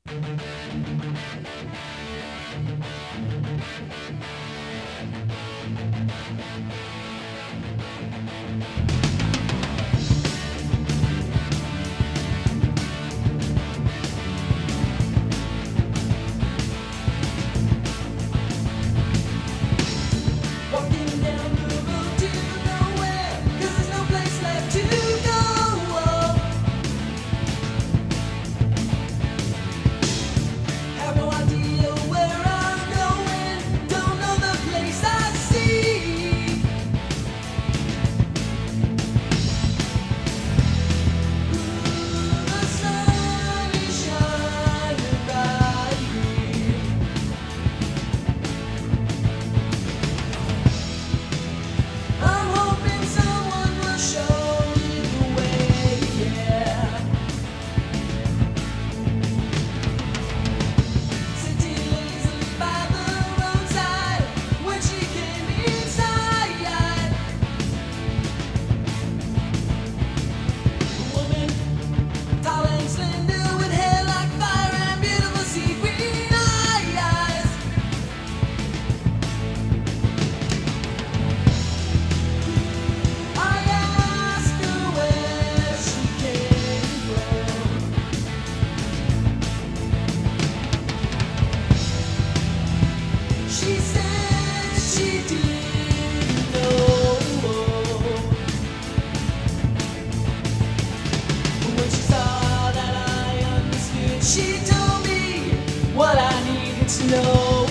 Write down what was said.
Walking down the road to nowhere, 'cause there's no place left to go. Have no idea where I'm going, don't know the place I see. The sun is shining brightly. I'm hoping someone will show me the way, yeah. Sitting lazily by the roadside when she came inside. A woman, tall and slender, with hair like fire and beautiful sea green eyes. I asked her where she came from. She said she didn't know. But when she saw that I understood, she told me what I needed to know.